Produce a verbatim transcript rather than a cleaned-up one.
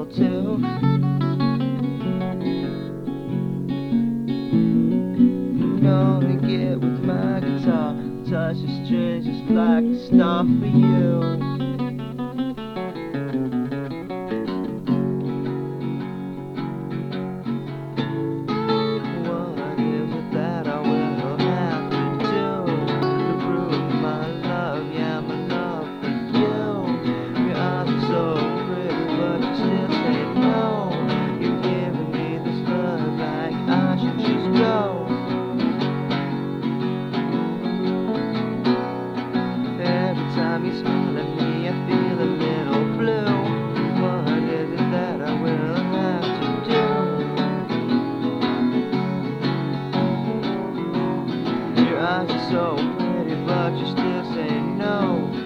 little too. You know to get with my guitar, touch the strings just like a star for you. You smile at me, I feel a little blue. What is it that I will have to do? Your eyes are so pretty, but you still say no.